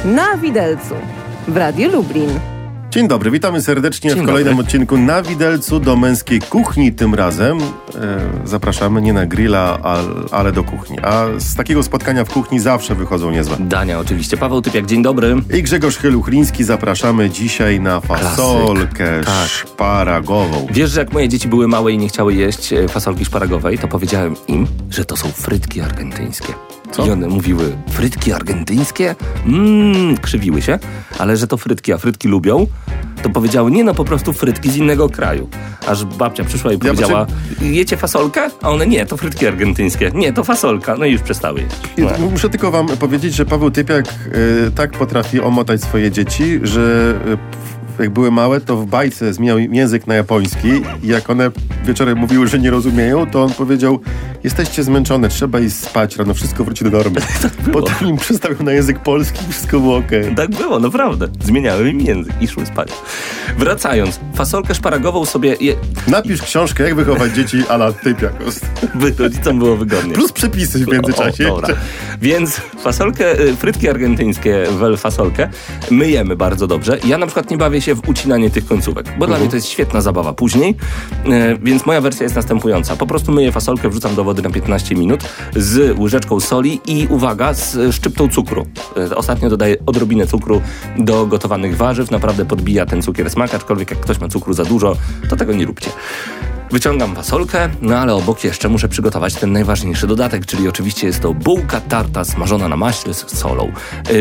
Na widelcu w Radiu Lublin. Dzień dobry, witamy serdecznie w kolejnym odcinku Na Widelcu do męskiej kuchni. Tym razem zapraszamy nie na grilla, ale do kuchni. A z takiego spotkania w kuchni zawsze wychodzą niezłe dania oczywiście. Paweł Typiak, dzień dobry. I Grzegorz Chyluchliński. Zapraszamy dzisiaj na fasolkę szparagową. Wiesz, że jak moje dzieci były małe i nie chciały jeść fasolki szparagowej, to powiedziałem im, że to są frytki argentyńskie. Co? I one mówiły, frytki argentyńskie? Krzywiły się, ale że to frytki, a frytki lubią, to powiedziały, nie no, po prostu frytki z innego kraju. Aż babcia przyszła i powiedziała, jecie fasolkę? A one, nie, to frytki argentyńskie. Nie, to fasolka. No i już przestały jeść. No. Muszę tylko wam powiedzieć, że Paweł Typiak tak potrafi omotać swoje dzieci, że jak były małe, to w bajce zmieniał język na japoński i jak one wieczorem mówiły, że nie rozumieją, to on powiedział, jesteście zmęczone, trzeba iść spać, rano wszystko wróci do normy. Potem im przestawił na język polski i wszystko było okej. Tak było, naprawdę. Zmieniałem im język i szły spać. Wracając, fasolkę szparagową sobie... Napisz książkę, jak wychować dzieci a la Typiak. By rodzicom było wygodnie. Plus przepisy w międzyczasie. Dobra. Więc frytki argentyńskie fasolkę myjemy bardzo dobrze. Ja na przykład nie bawię się w ucinanie tych końcówek, bo dla mnie to jest świetna zabawa później, więc moja wersja jest następująca. Po prostu myję fasolkę, wrzucam do wody na 15 minut z łyżeczką soli i uwaga, z szczyptą cukru. Ostatnio dodaję odrobinę cukru do gotowanych warzyw, naprawdę podbija ten cukier smak, aczkolwiek jak ktoś ma cukru za dużo, to tego nie róbcie. Wyciągam fasolkę, no ale obok jeszcze muszę przygotować ten najważniejszy dodatek, czyli oczywiście jest to bułka tarta smażona na maśle z solą.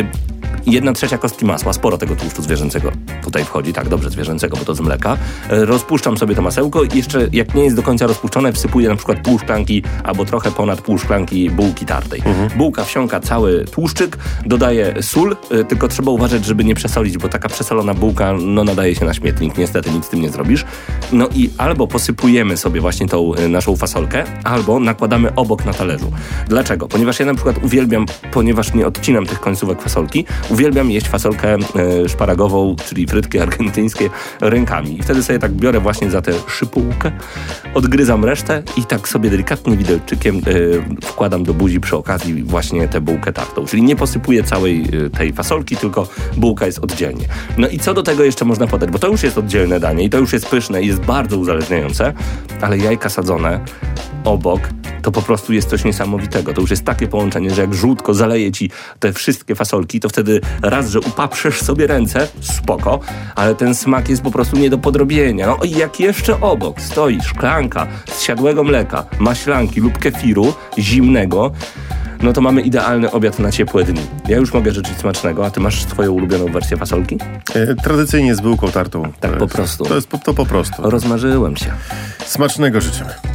1/3 kostki masła, sporo tego tłuszczu zwierzęcego tutaj wchodzi, tak dobrze zwierzęcego, bo to z mleka. Rozpuszczam sobie to masełko i jeszcze jak nie jest do końca rozpuszczone, wsypuję na przykład pół szklanki albo trochę ponad pół szklanki bułki tartej. Bułka wsiąka cały tłuszczyk, dodaję sól, tylko trzeba uważać, żeby nie przesolić, bo taka przesolona bułka nadaje się na śmietnik, niestety nic z tym nie zrobisz. No i albo posypujemy sobie właśnie tą naszą fasolkę, albo nakładamy obok na talerzu. Dlaczego? Ponieważ ja na przykład uwielbiam, ponieważ nie odcinam tych końcówek fasolki, uwielbiam jeść fasolkę szparagową, czyli frytki argentyńskie rękami. I wtedy sobie tak biorę właśnie za tę szypułkę, odgryzam resztę i tak sobie delikatnie widelczykiem wkładam do buzi przy okazji właśnie tę bułkę tartą. Czyli nie posypuję całej tej fasolki, tylko bułka jest oddzielnie. No i co do tego jeszcze można podać, bo to już jest oddzielne danie i to już jest pyszne i jest bardzo uzależniające, ale jajka sadzone obok to po prostu jest coś niesamowitego. To już jest takie połączenie, że jak żółtko zaleje ci te wszystkie fasolki, to wtedy raz, że upaprzesz sobie ręce, spoko, ale ten smak jest po prostu nie do podrobienia. No i jak jeszcze obok stoi szklanka z siadłego mleka, maślanki lub kefiru zimnego, no to mamy idealny obiad na ciepłe dni. Ja już mogę życzyć smacznego, a ty masz swoją ulubioną wersję fasolki? Tradycyjnie z bułką tartą. Tak po prostu. To po prostu. Rozmarzyłem się. Smacznego życzymy.